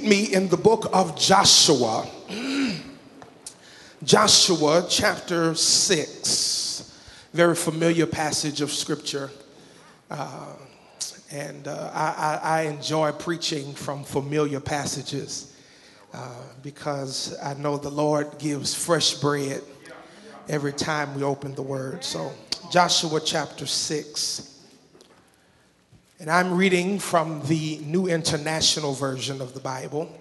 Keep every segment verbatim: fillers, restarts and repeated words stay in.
me in the book of Joshua. Joshua chapter six. Very familiar passage of scripture. Uh, and uh, I, I, I enjoy preaching from familiar passages uh, because I know the Lord gives fresh bread every time we open the word. So Joshua chapter six. And I'm reading from the New International Version of the Bible.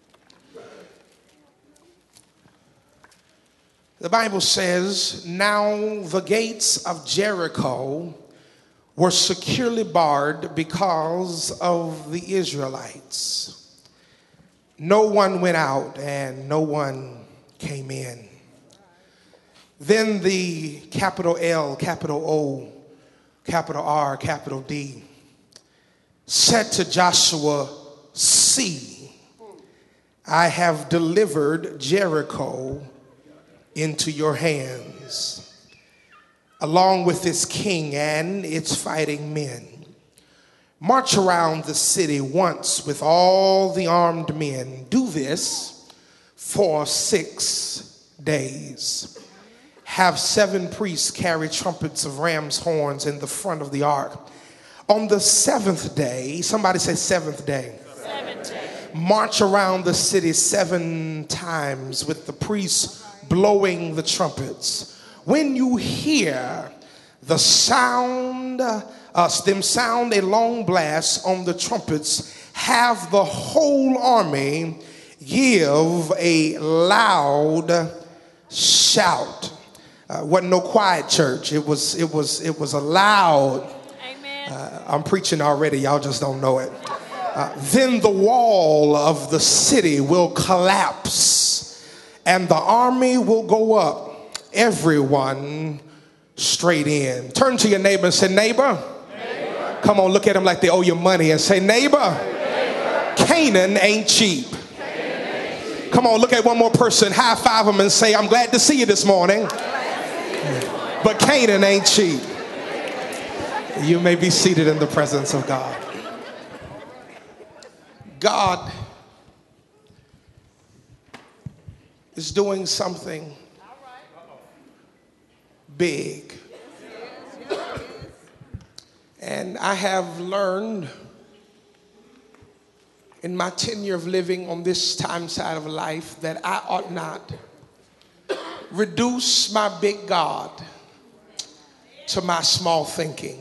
The Bible says, "Now the gates of Jericho were securely barred because of the Israelites. No one went out and no one came in. Then the capital L, capital O, capital R, capital D said to Joshua, 'See, I have delivered Jericho into your hands, along with its king and its fighting men. March around the city once with all the armed men. Do this for six days. Have seven priests carry trumpets of ram's horns in the front of the ark. On the seventh day,'" somebody say seventh day. Seventh day. "March around the city seven times with the priests blowing the trumpets. When you hear the sound, uh, them sound a long blast on the trumpets, have the whole army give a loud shout." Uh, wasn't no quiet church. It was, it was, it was a loud. Uh, I'm preaching already. Y'all just don't know it. Uh, "then the wall of the city will collapse and the army will go up, everyone straight in." Turn to your neighbor and say, "Neighbor." Neighbor. Come on, look at him like they owe you money and say, "Neighbor, neighbor. Canaan ain't cheap." Canaan ain't cheap. Come on, look at one more person. High five them and say, "I'm glad to see you this morning. But Canaan ain't cheap." You may be seated in the presence of God. God is doing something big. And I have learned in my tenure of living on this time side of life that I ought not reduce my big God to my small thinking.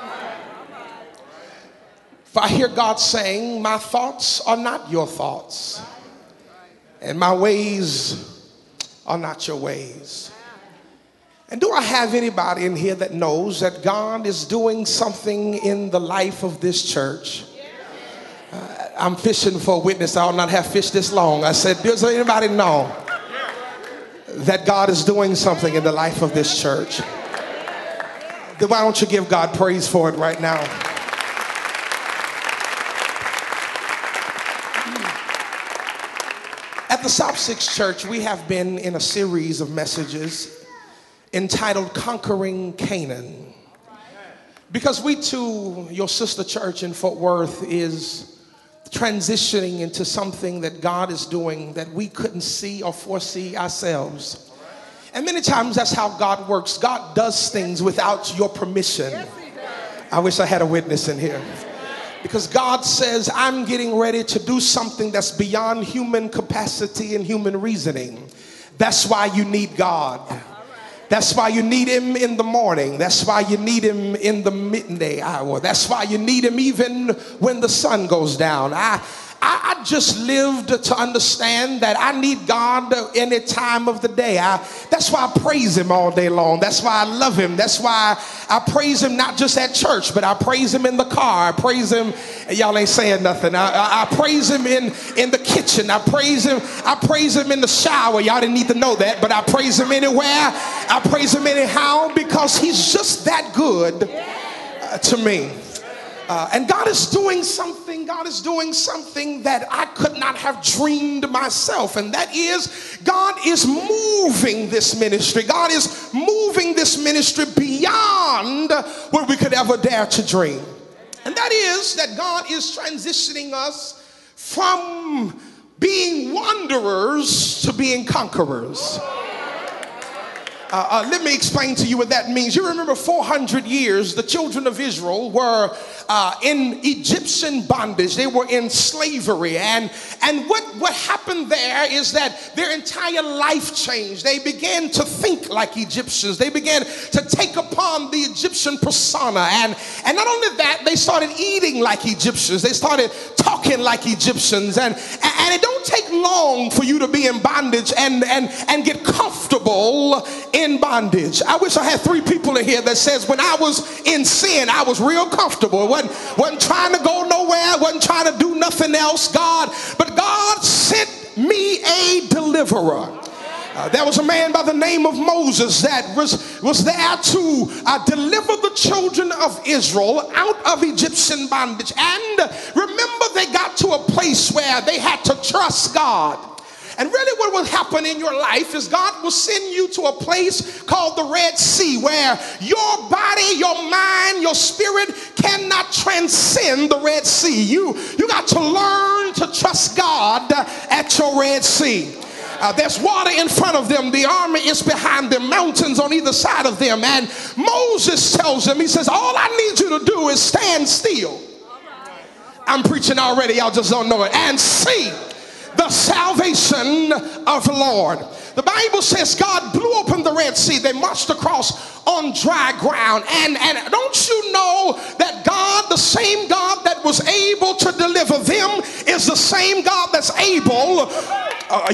If I hear God saying, "My thoughts are not your thoughts, and my ways are not your ways." And do I have anybody in here that knows that God is doing something in the life of this church? Uh, I'm fishing for a witness. I ought not have fished this long. I said, does anybody know that God is doing something in the life of this church? Then why don't you give God praise for it right now? At the South Six Church, we have been in a series of messages entitled Conquering Canaan. Because we too, your sister church in Fort Worth, is transitioning into something that God is doing that we couldn't see or foresee ourselves. And many times that's how God works. God does things without your permission. I wish I had a witness in here. Because God says, "I'm getting ready to do something that's beyond human capacity and human reasoning." That's why you need God. That's why you need him in the morning. That's why you need him in the midday hour. That's why you need him even when the sun goes down. I, I, I just lived to understand that I need God any time of the day. I, that's why I praise him all day long. That's why I love him. That's why I praise him not just at church, but I praise him in the car. I praise him. Y'all ain't saying nothing. I, I, I praise him in, in the kitchen. I praise him. I praise him in the shower. Y'all didn't need to know that, but I praise him anywhere. I praise him anyhow because he's just that good uh, to me. Uh, and God is doing something, God is doing something that I could not have dreamed myself. And that is, God is moving this ministry. God is moving this ministry beyond what we could ever dare to dream. And that is that God is transitioning us from being wanderers to being conquerors. Uh, uh, let me explain to you what that means. You remember four hundred years, the children of Israel were uh, in Egyptian bondage. They were in slavery. And, and what, what happened there is that their entire life changed. They began to think like Egyptians. They began to take upon the Egyptian persona. And, and not only that, they started eating like Egyptians. They started talking like Egyptians. And, and it don't take long for you to be in bondage and, and, and get comfortable in bondage. I wish I had three people in here that says when I was in sin, I was real comfortable. It wasn't, wasn't trying to go nowhere, wasn't trying to do nothing else. God, but God sent me a deliverer. Uh, there was a man by the name of Moses that was, was there to uh, deliver the children of Israel out of Egyptian bondage. And remember, they got to a place where they had to trust God. And really what will happen in your life is God will send you to a place called the Red Sea, where your body, your mind, your spirit cannot transcend the Red Sea. You, you got to learn to trust God at your Red Sea. Uh, there's water in front of them. The army is behind them. Mountains on either side of them. And Moses tells them, he says, all I need you to do is stand still. I'm preaching already. Y'all just don't know it. And see the salvation of the Lord. The Bible says God blew open the Red Sea. They marched across on dry ground. And, and don't you know that God, the same God that was able to deliver them, is the same God that's able. Uh,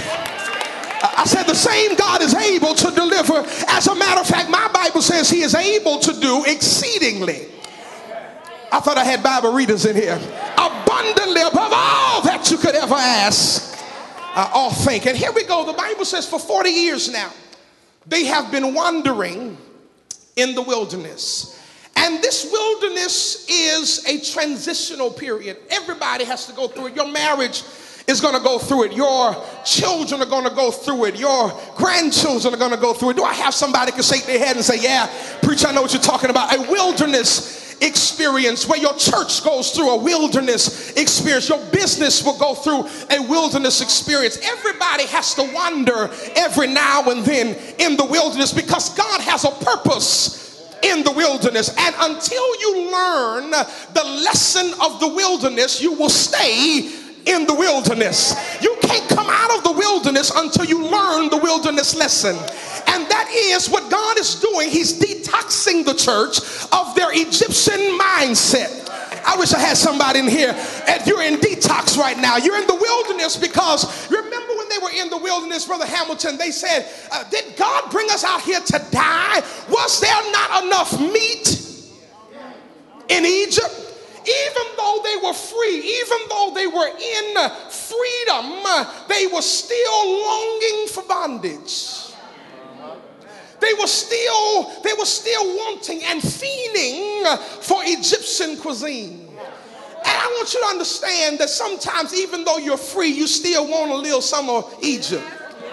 I said the same God is able to deliver. As a matter of fact, my Bible says he is able to do exceedingly. I thought I had Bible readers in here. Abundantly above all that you could ever ask uh, or think. And here we go. The Bible says for forty years now, they have been wandering in the wilderness. And this wilderness is a transitional period. Everybody has to go through it. Your marriage is going to go through it. Your children are going to go through it. Your grandchildren are going to go through it. Do I have somebody who can shake their head and say, yeah, preacher, I know what you're talking about. A wilderness experience where your church goes through a wilderness experience. Your business will go through a wilderness experience. Everybody has to wander every now and then in the wilderness because God has a purpose in the wilderness. And until you learn the lesson of the wilderness, you will stay in the wilderness. You can't come out of the wilderness until you learn the wilderness lesson. And that is what God is doing. He's detoxing the church of their Egyptian mindset. I wish I had somebody in here. And you're in detox right now. You're in the wilderness because remember when they were in the wilderness, Brother Hamilton, they said, uh, did God bring us out here to die? Was there not enough meat in Egypt? Even though they were free, even though they were in freedom, they were still longing for bondage. They were still, they were still wanting and fiending for Egyptian cuisine. And I want you to understand that sometimes even though you're free, you still want a little some of Egypt.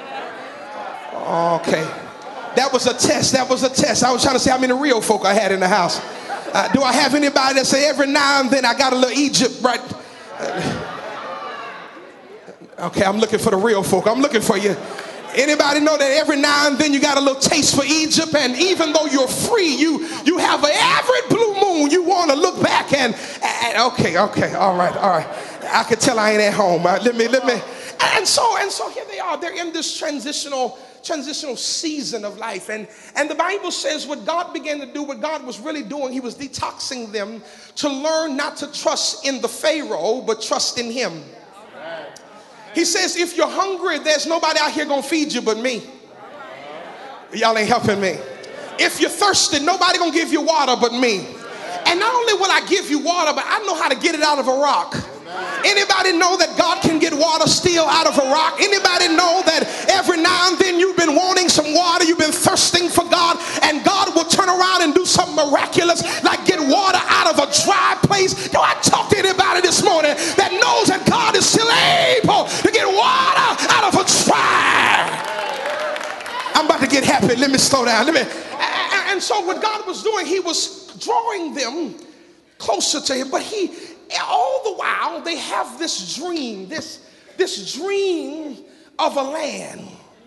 Okay. That was a test. That was a test. I was trying to see how many real folk I had in the house. Uh, do I have anybody that say every now and then I got a little Egypt right? Uh, okay, I'm looking for the real folk. I'm looking for you. Anybody know that every now and then you got a little taste for Egypt, and even though you're free, you you have a, every blue moon you want to look back and, and okay, okay, all right, all right. I could tell I ain't at home. Right? Let me, let me. And so and so here they are. They're in this transitional transitional season of life, and and the Bible says what God began to do, what God was really doing, he was detoxing them to learn not to trust in the Pharaoh, but trust in him. He says, if you're hungry, there's nobody out here gonna feed you but me. Y'all ain't helping me. If you're thirsty, nobody gonna give you water but me. And not only will I give you water, but I know how to get it out of a rock. Anybody know that God can get water still out of a rock? Anybody know that every now and then you've been wanting some water, you've been thirsting for God, and God will turn around and do something miraculous, like get water out of a dry place? Do I talk to anybody this morning that knows that God is still able to get water out of a dry? I'm about to get happy. Let me slow down. Let me. And so what God was doing, he was drawing them closer to him, but he all the while they have this dream, this this dream of a land,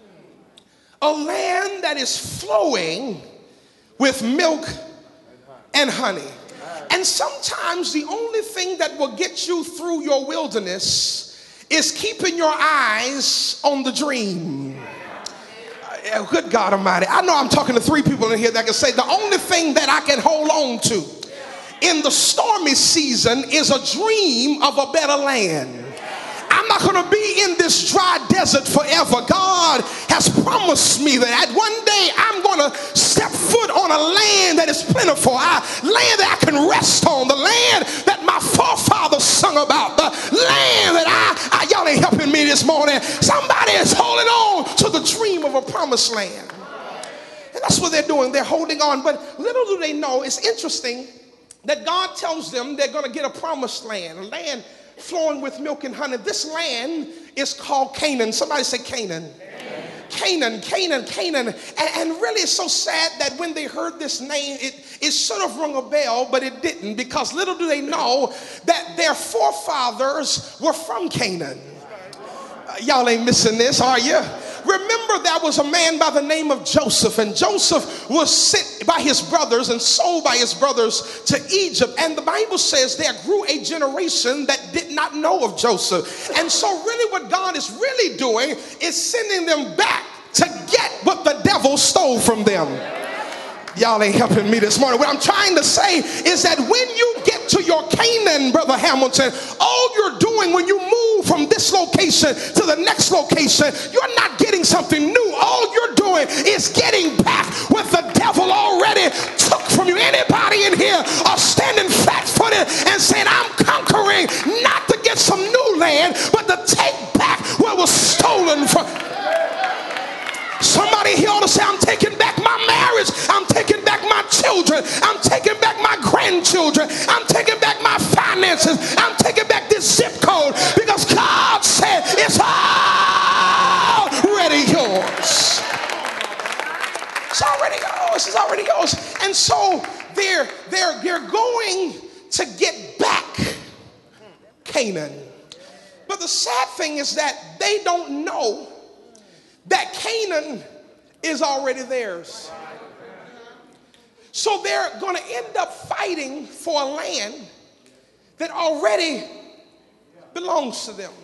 a land that is flowing with milk and honey. And sometimes the only thing that will get you through your wilderness is keeping your eyes on the dream. Uh, good God Almighty. I know I'm talking to three people in here that can say the only thing that I can hold on to in the stormy season is a dream of a better land. I'm not going to be in this dry desert forever. God has promised me that one day I'm going to step foot on a land that is plentiful, a land that I can rest on, the land that my forefathers sung about, the land that I, I y'all ain't helping me this morning. Somebody is holding on to the dream of a promised land. And that's what they're doing. They're holding on. But little do they know, it's interesting that God tells them they're going to get a promised land, a land flowing with milk and honey. This land is called Canaan. Somebody say Canaan. Canaan, Canaan, Canaan. And, and really it's so sad that when they heard this name, it, it should have rung a bell, but it didn't, because little do they know that their forefathers were from Canaan. Uh, y'all ain't missing this, are you? Remember, there was a man by the name of Joseph, and Joseph was sent by his brothers and sold by his brothers to Egypt. And the Bible says there grew a generation that did not know of Joseph. And so really what God is really doing is sending them back to get what the devil stole from them. Y'all ain't helping me this morning. What I'm trying to say is that when you get to your Canaan, Brother Hamilton, all you're doing when you move from this location to the next location, you're not getting something new. All you're doing is getting back what the devil already took from you. Anybody in here are standing flat-footed and saying, I'm conquering not to get some new land, but to take back what was stolen from. Somebody here ought to say, I'm taking back my marriage. I'm taking back my children. I'm taking back my grandchildren. I'm taking back my finances. I'm taking back this zip code, because God said it's already yours. It's already yours. It's already yours. And so they're, they're, they're going to get back Canaan. But the sad thing is that they don't know that Canaan is already theirs. So they're going to end up fighting for a land that already belongs to them.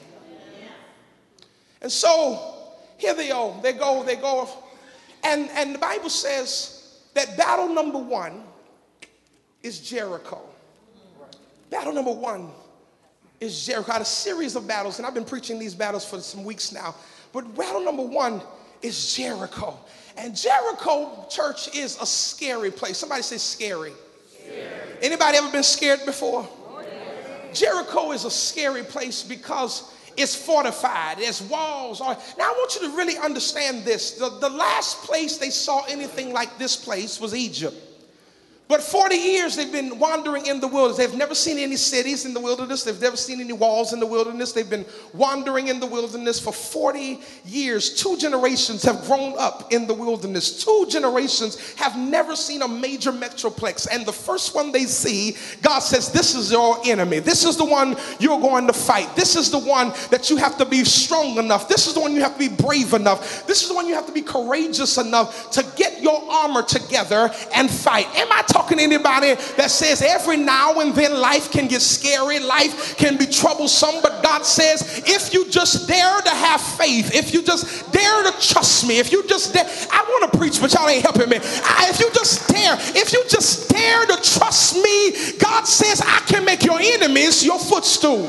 And so here they go, they go, they go. And, and the Bible says that battle number one is Jericho. Battle number one is Jericho. I had a series of battles, and I've been preaching these battles for some weeks now. But battle number one is Jericho. And Jericho, church, is a scary place. Somebody say scary. Scary. Anybody ever been scared before? Oh, yeah. Jericho is a scary place because it's fortified. There's walls. Now I want you to really understand this. The, the last place they saw anything like this place was Egypt. But forty years they've been wandering in the wilderness. They've never seen any cities in the wilderness. They've never seen any walls in the wilderness. They've been wandering in the wilderness for forty years. Two generations have grown up in the wilderness. Two generations have never seen a major metroplex. And the first one they see, God says, this is your enemy. This is the one you're going to fight. This is the one that you have to be strong enough. This is the one you have to be brave enough. This is the one you have to be courageous enough to get your armor together and fight. Am I talking to anybody that says every now and then life can get scary, life can be troublesome, but God says if you just dare to have faith, if you just dare to trust me, if you just dare, I want to preach but y'all ain't helping me. I, if you just dare, if you just dare to trust me, God says I can make your enemies your footstool.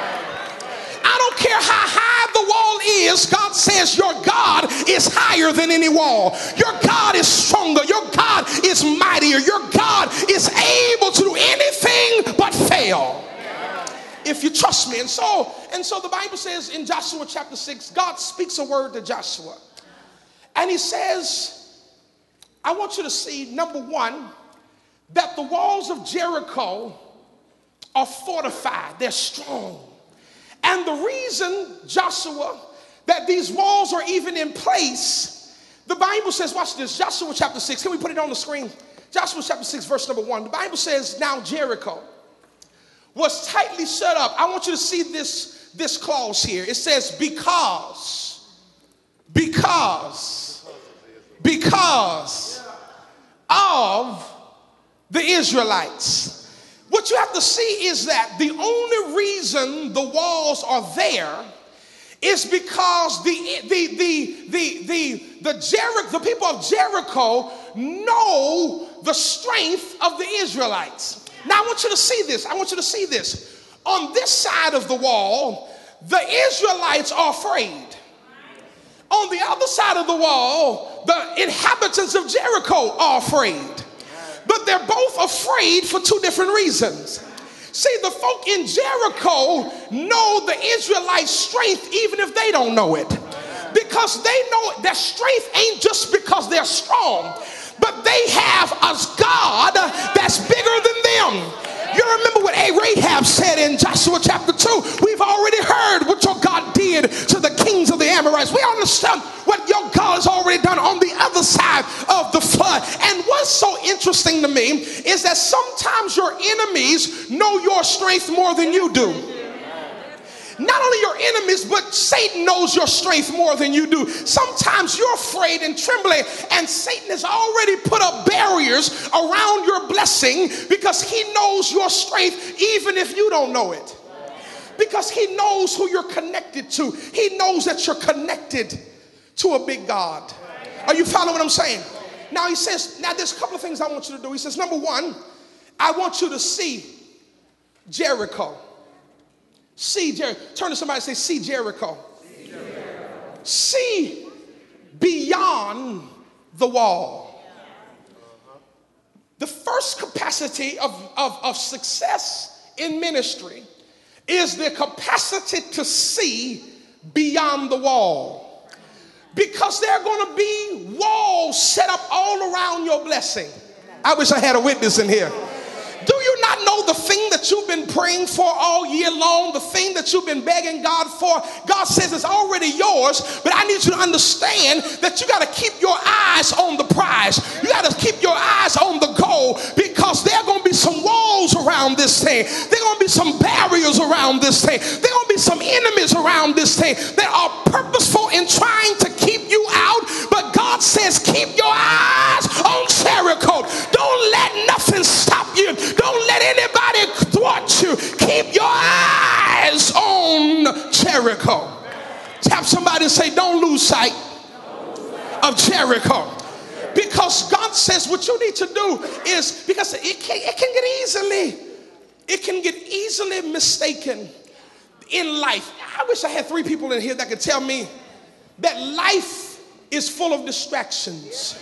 I don't care how high the wall is. God says your God is higher than any wall. Your God is stronger. Your God is mightier. Your God is able to do anything but fail if you trust me. And so, and so the Bible says in Joshua chapter six, God speaks a word to Joshua. And he says, I want you to see, number one, that the walls of Jericho are fortified. They're strong. And the reason, Joshua, that these walls are even in place, the Bible says, watch this, Joshua chapter six, can we put it on the screen? Joshua chapter six, verse number one. The Bible says, now Jericho was tightly shut up. I want you to see this, this clause here. It says, because, because, because of the Israelites. What you have to see is that the only reason the walls are there is because the the the the the the, Jericho, the people of Jericho know the strength of the Israelites. Now I want you to see this. I want you to see this. On this side of the wall, the Israelites are afraid. On the other side of the wall, the inhabitants of Jericho are afraid. But they're both afraid for two different reasons. See, the folk in Jericho know the Israelites' strength even if they don't know it. Because they know their strength ain't just because they're strong, but they have a God that's bigger than them. You remember what Rahab said in Joshua chapter two. We've already heard what your God did to the kings of the Amorites. We understand what your God has already done on the other side of the flood. And what's so interesting to me is that sometimes your enemies know your strength more than you do. Not only your enemies, but Satan knows your strength more than you do. Sometimes you're afraid and trembling, and Satan has already put up barriers around your blessing because he knows your strength even if you don't know it. Because he knows who you're connected to. He knows that you're connected to a big God. Are you following what I'm saying? Now he says, now there's a couple of things I want you to do. He says, number one, I want you to see Jericho. See Jericho. Turn to somebody and say, see Jericho. See Jericho. See beyond the wall. The first capacity of, of, of success in ministry is the capacity to see beyond the wall. Because there are going to be walls set up all around your blessing. I wish I had a witness in here. Do you not know the thing that you've been praying for all year long, the thing that you've been begging God for? God says it's already yours, but I need you to understand that you got to keep your eyes on the prize. You got to keep your eyes on the goal, because there are going to be some walls around this thing. There are going to be some barriers around this thing. There are going to be some enemies around this thing that are purposeful in trying to keep you out. But God says, keep your eyes on Jericho. Don't let nothing stop you. Don't let anybody thwart you. Keep your eyes on Jericho. Tap somebody and say, don't lose sight of Jericho. Because God says what you need to do is, because it can, it can get easily, it can get easily mistaken in life. I wish I had three people in here that could tell me that life is full of distractions.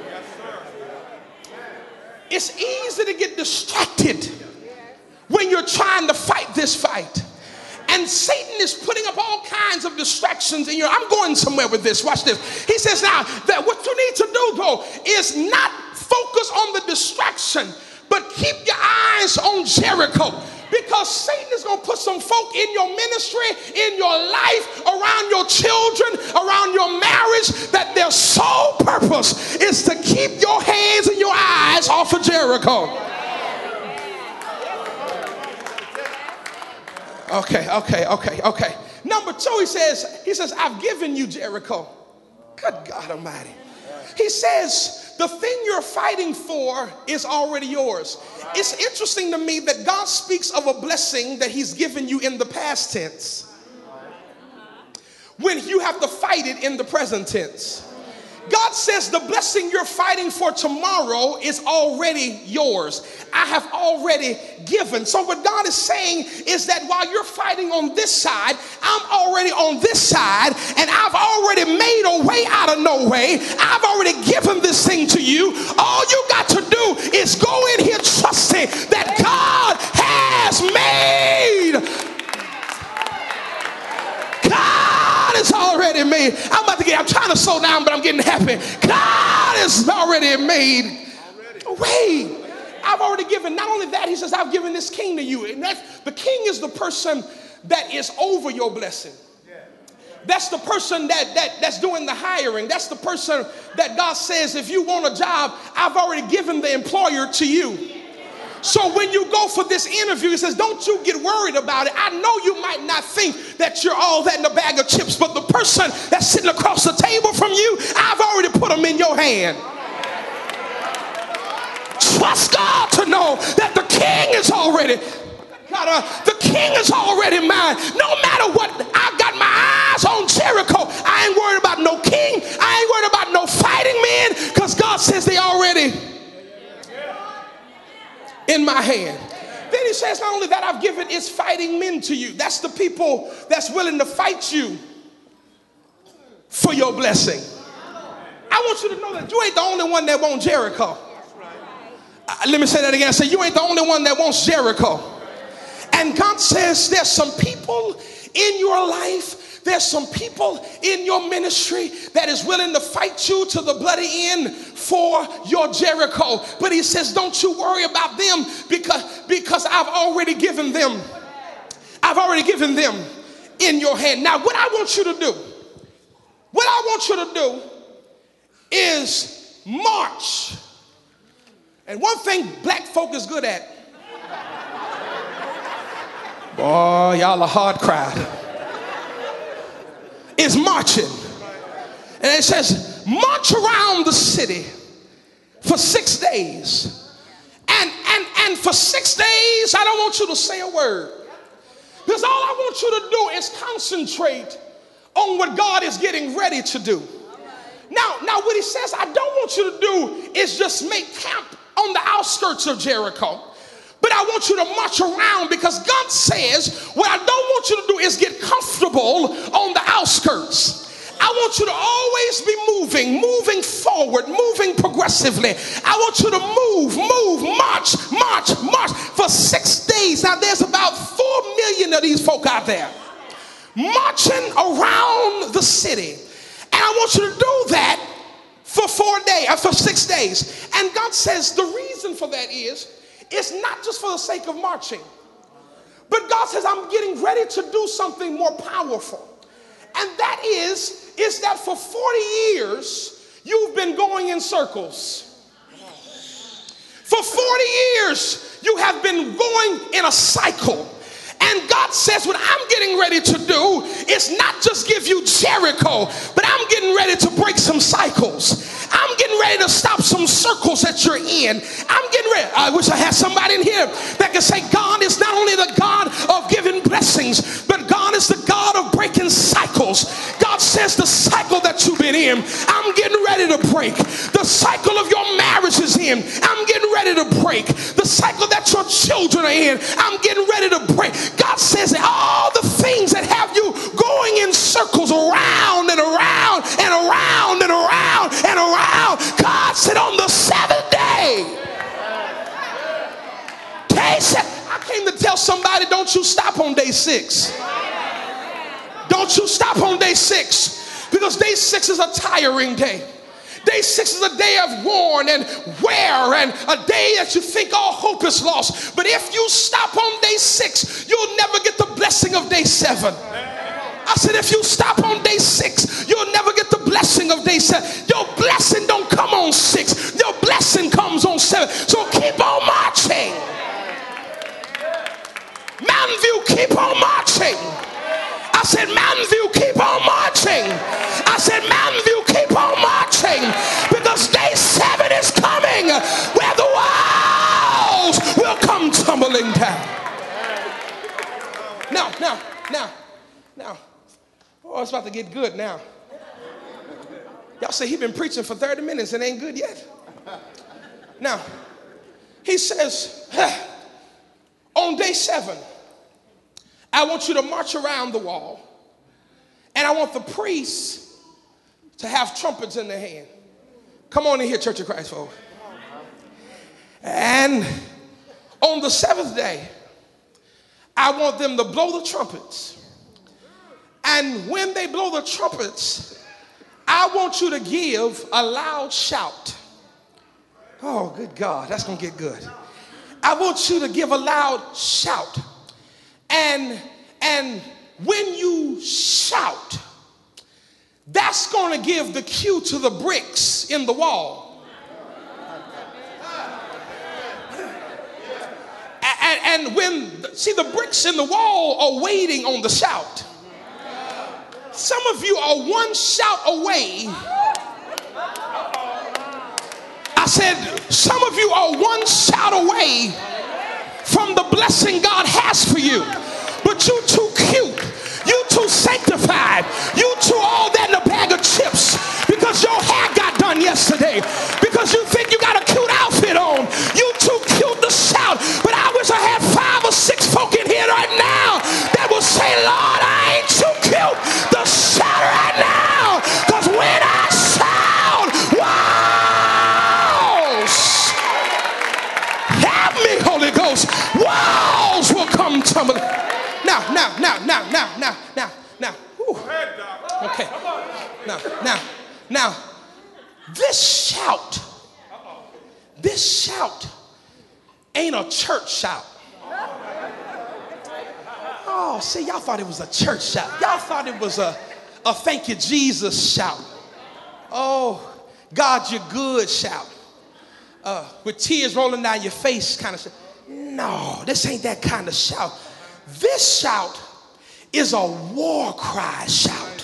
It's easy to get distracted when you're trying to fight this fight. And Satan is putting up all kinds of distractions in your, I'm going somewhere with this. Watch this. He says now that what you need to do though is not focus on the distraction, but keep your eyes on Jericho. Because Satan is going to put some folk in your ministry, in your life, around your children, around your marriage, that their sole purpose is to keep your hands and your eyes off of Jericho. Okay, okay, okay, okay. Number two, he says, he says, I've given you Jericho. Good God Almighty. He says, the thing you're fighting for is already yours. It's interesting to me that God speaks of a blessing that he's given you in the past tense, when you have to fight it in the present tense. God says the blessing you're fighting for tomorrow is already yours. I have already given. So what God is saying is that while you're fighting on this side, I'm already on this side, and I've already made a way out of no way. I've already given this thing to you. All you got to do is go in here trusting that God has made. God is already made. I'm about to get, I'm trying to slow down, but I'm getting happy. God is already made a way. I've already given. Not only that, he says, I've given this king to you. And that's, the king is the person that is over your blessing. That's the person that, that that's doing the hiring. That's the person that God says, if you want a job, I've already given the employer to you. So when you go for this interview, he says, don't you get worried about it. I know you might not think that you're all that in a bag of chips, but the person that's sitting across the table from you, I've already put them in your hand. Trust God to know that the king is already, God, uh, the king is already mine. No matter what, I've got my eyes on Jericho. I ain't worried about no king. I ain't worried about no fighting men, because God says they already in my hand. Then he says, not only that, I've given its fighting men to you. That's the people that's willing to fight you for your blessing. I want you to know that you ain't the only one that wants Jericho. Uh, let me say that again. I say, you ain't the only one that wants Jericho. And God says there's some people in your life, there's some people in your ministry that is willing to fight you to the bloody end for your Jericho. But he says, don't you worry about them, because, because I've already given them. I've already given them in your hand. Now, what I want you to do, what I want you to do is march. And one thing black folk is good at, boy, y'all a hard crowd, is marching. And it says, march around the city for six days. And, and, and for six days, I don't want you to say a word. Because all I want you to do is concentrate on what God is getting ready to do. Now, now what he says I don't want you to do is just make camp on the outskirts of Jericho. But I want you to march around, because God says what I don't want you to do is get comfortable on the outskirts. I want you to always be moving, moving forward, moving progressively. I want you to move, move, march, march, march for six days. Now there's about four million of these folk out there marching around the city. And I want you to do that for four days, uh, for six days. And God says the reason for that is, it's not just for the sake of marching, but God says, I'm getting ready to do something more powerful. And that is, is that for forty years, you've been going in circles. For forty years, you have been going in a cycle. And God says, what I'm getting ready to do is not just give you Jericho, but I'm getting ready to break some cycles. I'm getting ready to stop some circles that you're in. I'm getting ready. I wish I had somebody in here that could say, God is not only the God of giving blessings, but God is the God of breaking cycles. God says the cycle that you've been in, I'm getting ready to break. The cycle of your marriage is in, I'm getting ready to break. The cycle that your children are in, I'm getting ready to break. God says that all the things that have you going in circles around and around and around and around and around, God said on the seventh day, day seven, I came to tell somebody, don't you stop on day six. Don't you stop on day six, because day six is a tiring day. Day six is a day of worn and wear, and a day that you think all hope is lost. But if you stop on day six, you'll never get the blessing of day seven. I said, if you stop on day six, you'll never get the blessing of day seven. Your blessing don't come on six. Your blessing comes on seven. So keep on marching. Mountain View, keep on marching. I said, Mountain View, keep on marching. I said, Mountain View, keep on marching, because day seven is coming where the walls will come tumbling down. Now, now, now, now. Oh, it's about to get good now. Y'all say he's been preaching for thirty minutes and ain't good yet. Now, he says, on day seven, I want you to march around the wall, and I want the priests to have trumpets in their hand. Come on in here, Church of Christ, folks. And on the seventh day, I want them to blow the trumpets. And when they blow the trumpets, I want you to give a loud shout. Oh, good God, that's going to get good. I want you to give a loud shout. And, and when you shout, that's going to give the cue to the bricks in the wall. And when, see, the bricks in the wall are waiting on the shout. Some of you are one shout away. I said, some of you are one shout away from the blessing God has for you. But you too cute. You too sanctified. You too all that in a bag of chips because your hair got done yesterday. Because you think you got a cute outfit on. You too cute to shout. But I wish I had five or six folk in here right now that will say, Lord, I ain't too cute to shout right now. Because when I shout, walls, help me, Holy Ghost, walls will come tumbling. Now, now, now, now, now, now, now, now. Whew. Okay. Now, now, now, this shout, this shout ain't a church shout. Oh, see, y'all thought it was a church shout. Y'all thought it was a, a thank you, Jesus shout. Oh, God, you're good shout. Uh, with tears rolling down your face kind of shout. No, this ain't that kind of shout. This shout is a war cry shout.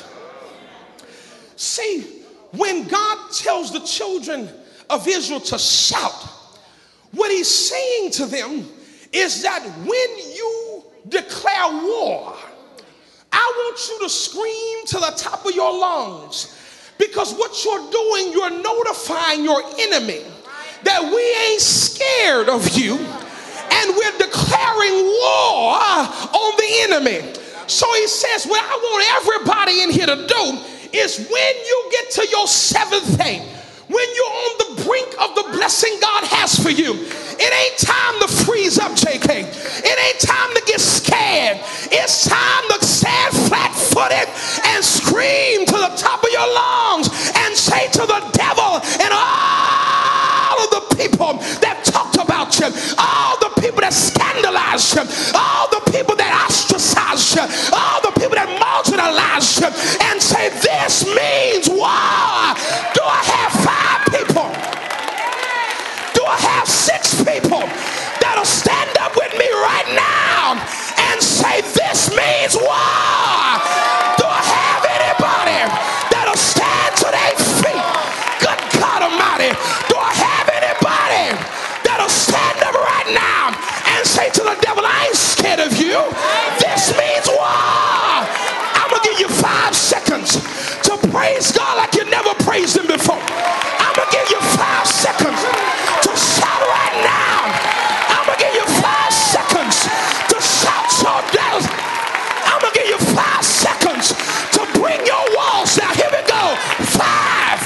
See, when God tells the children of Israel to shout, what he's saying to them is that when you declare war, I want you to scream to the top of your lungs, because what you're doing, you're notifying your enemy that we ain't scared of you. And we're declaring war on the enemy. So he says, what I want everybody in here to do is when you get to your seventh day, when you're on the brink of the blessing God has for you, it ain't time to freeze up, J K. It ain't time to get scared. It's time to stand flat-footed and scream to the top of your lungs and say to the devil and all of the people that talked about you, all the people that scandalized you, all the people that ostracized you, all the people that marginalized you, and say, this means war. Do I have five people? Do I have six people that'll stand up with me right now and say, this means war? Do I have anybody that'll stand to their feet? Good God Almighty. Do I have anybody that'll stand up right now and say to the devil, I ain't scared of you. This means war. I'm going to give you five seconds to praise God like you never praised him before. I'm going to give you five seconds to shout right now. I'm going to give you five seconds to shout your devils. I'm going to give you five seconds to bring your walls down. Here we go. Five.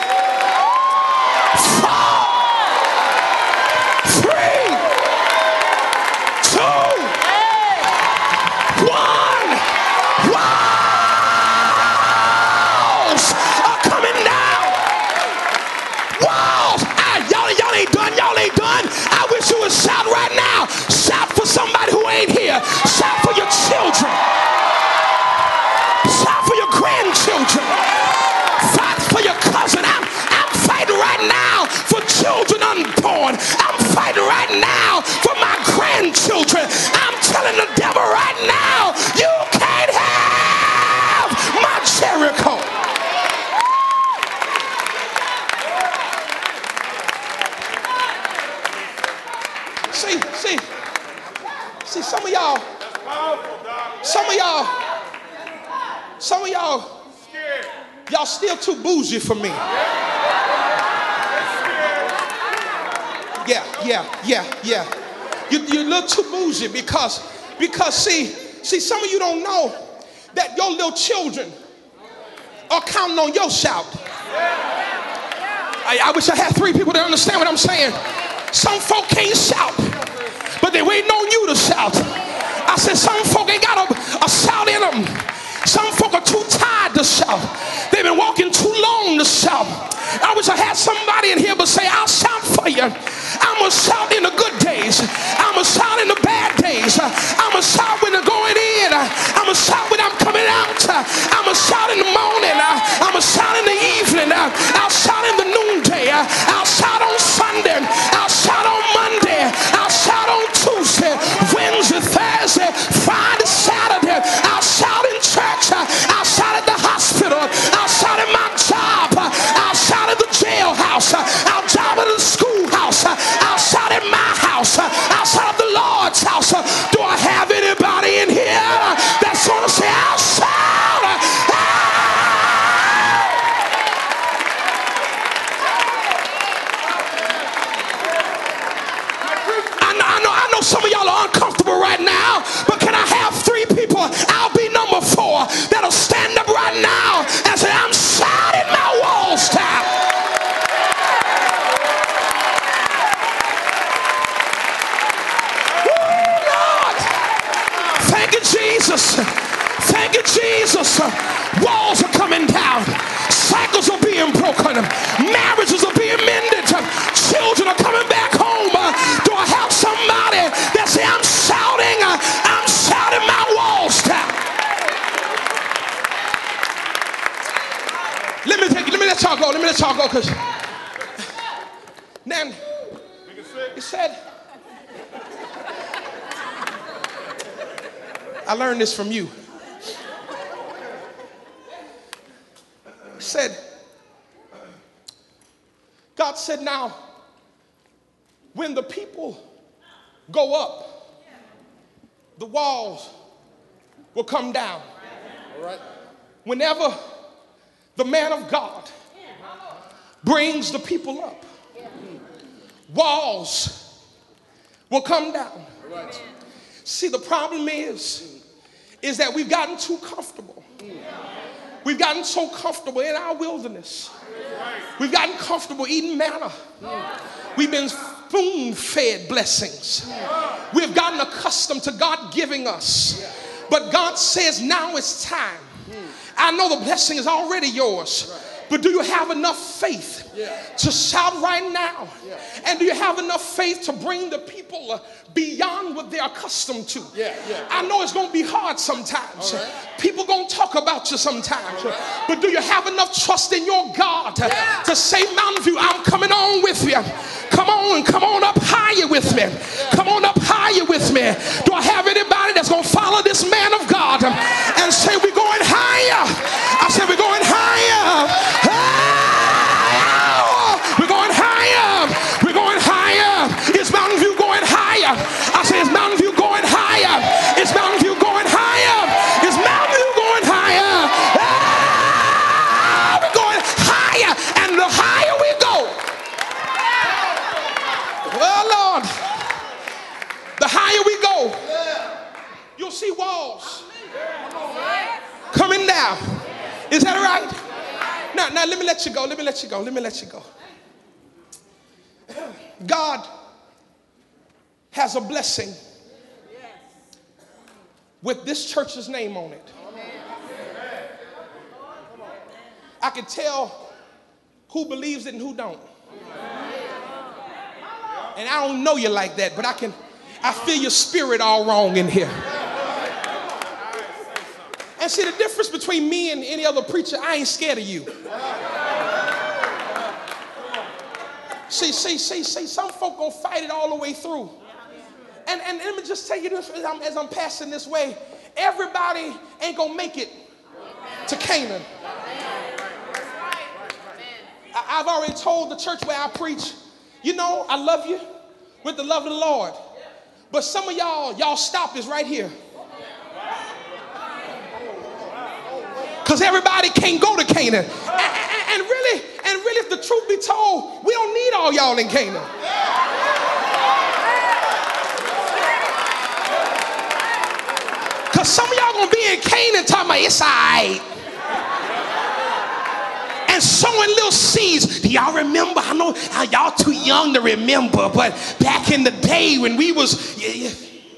Four. Three. Two. One. Walls are coming down. Walls. Ah, y'all, y'all ain't done. Y'all ain't done. I wish you would shout right now. Shout for somebody who ain't here. Shout for your children. Shout for your grandchildren. Fight for your cousin. I'm, I'm fighting right now for children unborn. I'm fighting right now for my grandchildren. I'm telling the devil right now, you can't have my Jericho. See, see, see, some of y'all, some of y'all, some of y'all, y'all still too bougie for me. Yeah, yeah, yeah, yeah. You, you're a little too bougie because, because see, see, some of you don't know that your little children are counting on your shout. I, I wish I had three people that understand what I'm saying. Some folk can't shout, but they waiting on you to shout. I said some folk ain't got a, a shout in them. Some folk are too tired to shout. They've been walking too long to shout. I wish I had somebody in here but say, I'll shout for you. I'm going to shout in the good days. I'm going to shout in the bad days. I'm going to shout when I'm going in. I'm going to shout when I'm coming out. I'm going to shout in the morning. I'm going to shout in the evening. I'll shout in the noonday. I'll shout on Sunday. I'll shout on Monday. I'll shout on Tuesday. Walls are coming down. Cycles are being broken. Marriages are being mended. Children are coming back home. Do I have somebody that say, I'm shouting, I'm shouting my walls down? Let me take you, let me let y'all go. Let me let y'all go, because then he said, I learned this from you. He said, God said, now, when the people go up, the walls will come down. All right. Whenever the man of God brings the people up, walls will come down. All right. See, the problem is, is that we've gotten too comfortable. We've gotten so comfortable in our wilderness. We've gotten comfortable eating manna. We've been spoon-fed blessings. We've gotten accustomed to God giving us. But God says now it's time. I know the blessing is already yours. But do you have enough faith to shout right now? And do you have enough faith to bring the people uh, beyond what they're accustomed to? Yeah, yeah. I know it's going to be hard sometimes. Right. People going to talk about you sometimes. Right. But do you have enough trust in your God uh, yeah. to say, Mountain View, I'm coming on with you. Come on, come on up higher with me. Come on up higher with me. Do I have anybody that's going to follow this man of God um, and say, we're going higher? I said, we're going higher. We're going higher. We're going higher. Is Mountain View going higher? I say, is Mountain View going higher? Is Mountain View going higher? Is Mountain View going higher? Ah, we're going higher. And the higher we go, oh Lord, the higher we go, you'll see walls coming down. Is that right? Now, now let me let you go. Let me let you go. Let me let you go. God has a blessing with this church's name on it. I can tell who believes it and who don't. And I don't know you like that, but I can, I feel your spirit all wrong in here. And see, the difference between me and any other preacher, I ain't scared of you. See, see, see, see, some folk gonna fight it all the way through. And, and let me just tell you this as I'm, as I'm passing this way. Everybody ain't gonna make it to Canaan. I, I've already told the church where I preach, you know, I love you with the love of the Lord. But some of y'all, y'all stop is right here. Because everybody can't go to Canaan. And, and, and really, and really, if the truth be told, we don't need all y'all in Canaan. Because some of y'all going to be in Canaan talking about, it's all right. And sowing little seeds. Do y'all remember? I know y'all too young to remember, but back in the day when we was... Yeah, yeah.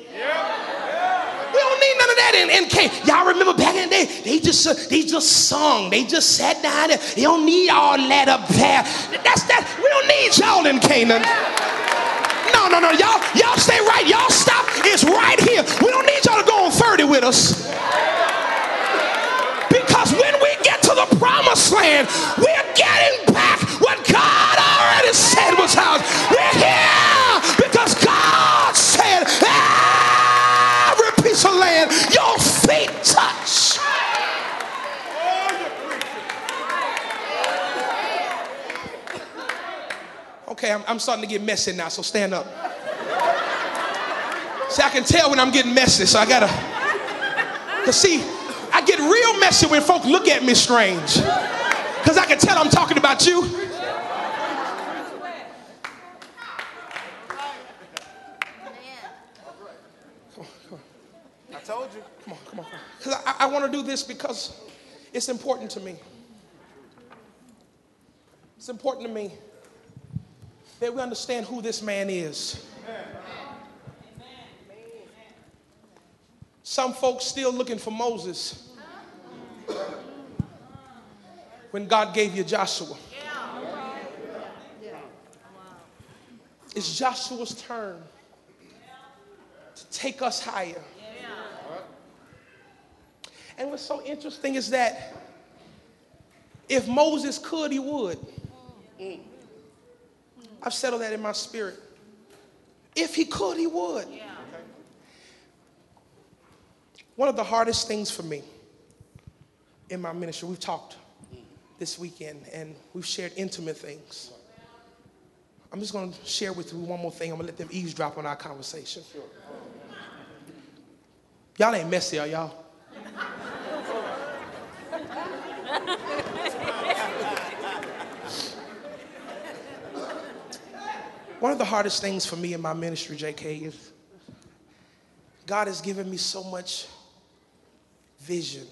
Need none of that in, in Canaan. Y'all remember back in the day, they just uh, they just sung, they just sat down there. They don't need all that up there. That's that. We don't need y'all in Canaan. No, no, no. Y'all, y'all stay right. Y'all stop. It's right here. We don't need y'all to go on thirty with us. Because when we get to the promised land, we're getting back what God already said was ours. We're here because God said, piece of land your feet touch. Okay, I'm, I'm starting to get messy now, so stand up. See, I can tell when I'm getting messy, so I gotta. Cause see, I get real messy when folks look at me strange. Cause I can tell I'm talking about you. I told you. Come on, come on. Because I, I want to do this because it's important to me. It's important to me that we understand who this man is. Amen. Some folks still looking for Moses. when God gave you Joshua. It's Joshua's turn to take us higher. And what's so interesting is that if Moses could, he would. I've settled that in my spirit. If he could, he would. One of the hardest things for me in my ministry, we've talked this weekend and we've shared intimate things. I'm just going to share with you one more thing. I'm going to let them eavesdrop on our conversation. Y'all ain't messy, are y'all? One of the hardest things for me in my ministry, J K, is God has given me so much vision.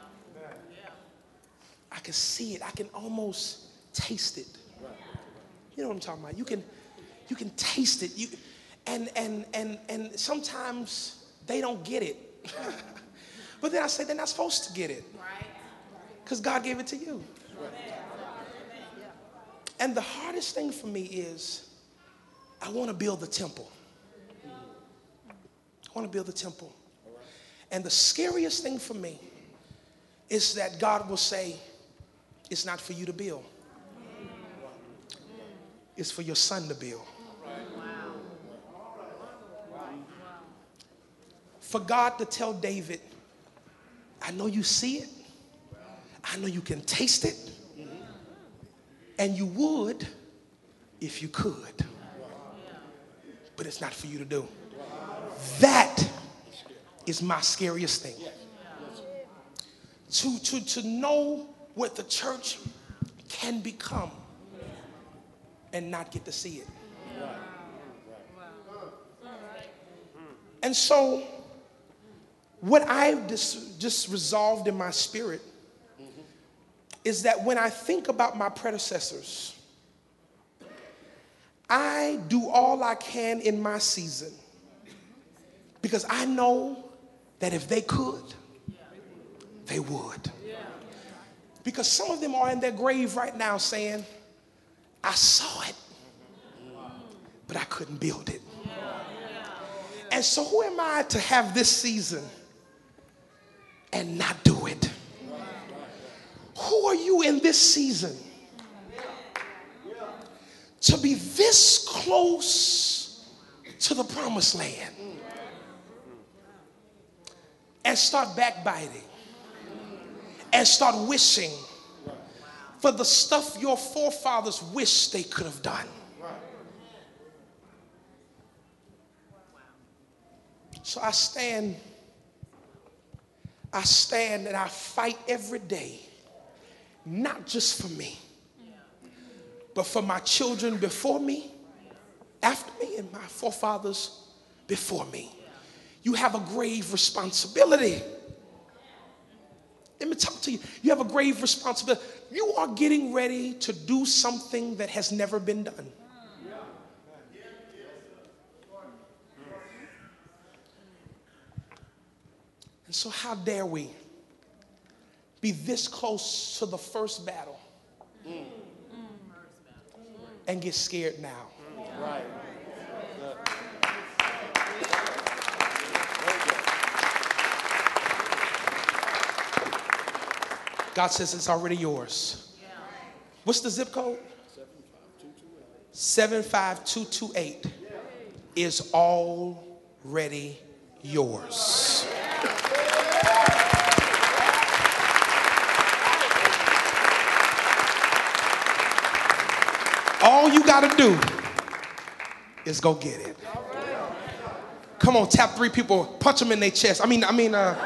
I can see it. I can almost taste it. You know what I'm talking about? You can, you can taste it. You, and and and and sometimes they don't get it. But then I say they're not supposed to get it, because God gave it to you. And the hardest thing for me is I want to build the temple. I want to build the temple. And the scariest thing for me is that God will say, it's not for you to build. It's for your son to build. For God to tell David, I know you see it. I know you can taste it. And you would if you could. But it's not for you to do. That is my scariest thing. To, to, to know what the church can become and not get to see it. And so what I've just, just resolved in my spirit is that when I think about my predecessors, I do all I can in my season, because I know that if they could, they would. Because some of them are in their grave right now saying, I saw it, but I couldn't build it. And so who am I to have this season and not do it? Who are you in this season to be this close to the promised land and start backbiting and start wishing for the stuff your forefathers wish they could have done? So I stand, I stand and I fight every day, not just for me, but for my children before me, after me, and my forefathers before me. You have a grave responsibility. Let me talk to you. You have a grave responsibility. You are getting ready to do something that has never been done. And so how dare we be this close to the first battle and get scared now? Right. God says it's already yours. What's the zip code? seven five two two eight is already yours. All you got to do is go get it. Come on, tap three people, punch them in their chest. I mean, I mean, uh,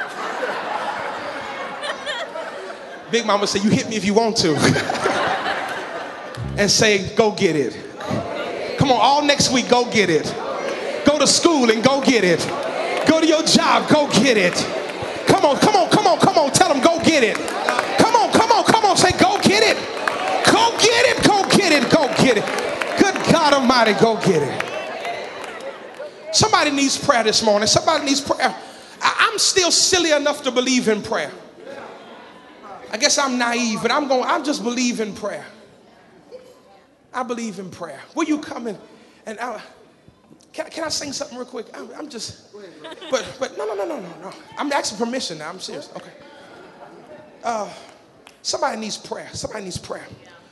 Big Mama said, you hit me if you want to. And say, go get it. Come on, all next week, go get it. Go to school and go get it. Go to your job, go get it. Come on, come on, come on, come on, tell them, go get it. Come on, come on, come on, say, go get it. Go get it, go get it, go get it. Good God Almighty, go get it. Somebody needs prayer this morning. Somebody needs prayer. I- I'm still silly enough to believe in prayer. I guess I'm naive, but I'm going, I just believe in prayer. I believe in prayer. Will you come in? And I, can, can I sing something real quick? I'm, I'm just, but, but no, no, no, no, no, no. I'm asking permission now. I'm serious. Okay. Uh, somebody needs prayer. Somebody needs prayer.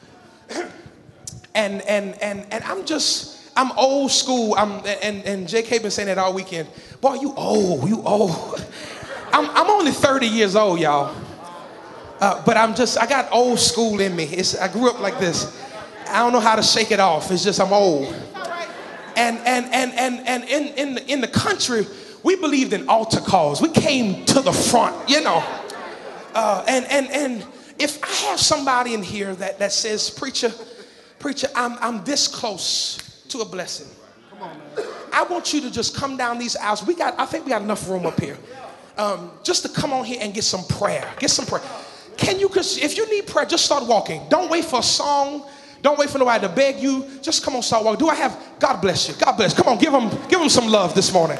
and, and, and, and I'm just, I'm old school. I'm, and, and J K been saying that all weekend. Boy, you old, you old. I'm, I'm only thirty years old, y'all. Uh, but I'm just, I got old school in me. It's, I grew up like this. I don't know how to shake it off. It's just I'm old. And and and and and in in the, in the country, we believed in altar calls. We came to the front, you know. Uh, and and and if I have somebody in here that that says, preacher, preacher, I'm I'm this close to a blessing. Come on, man. I want you to just come down these aisles. We got, I think we got enough room up here, um, just to come on here and get some prayer. Get some prayer. Can you, if you need prayer, just start walking. Don't wait for a song. Don't wait for nobody to beg you. Just come on, start walking. Do I have, God bless you. God bless. Come on, give them, give them some love this morning.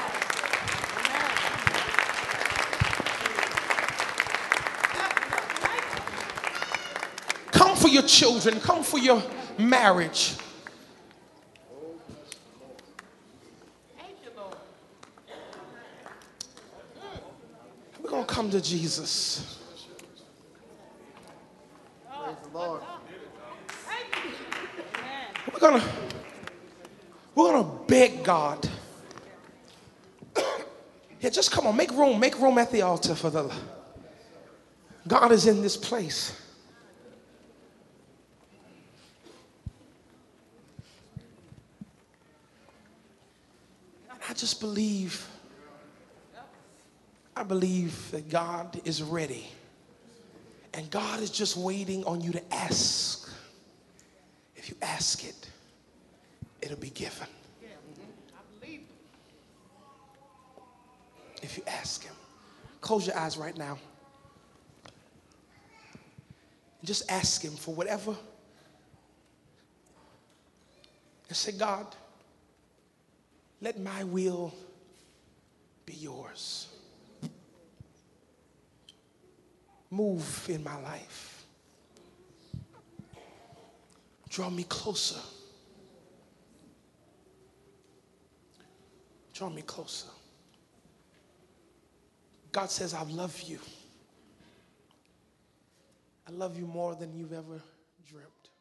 Come for your children. Come for your marriage. We're going to come to Jesus. Praise the Lord. We're gonna, we're gonna beg God. Yeah, just come on, make room, make room at the altar for the, God is in this place. I just believe, I believe that God is ready. And God is just waiting on you to ask. If you ask it, it'll be given. If you ask him. Close your eyes right now. And just ask him for whatever. And say, God, let my will be yours. Move in my life. Draw me closer. Draw me closer. God says, I love you. I love you more than you've ever dreamt.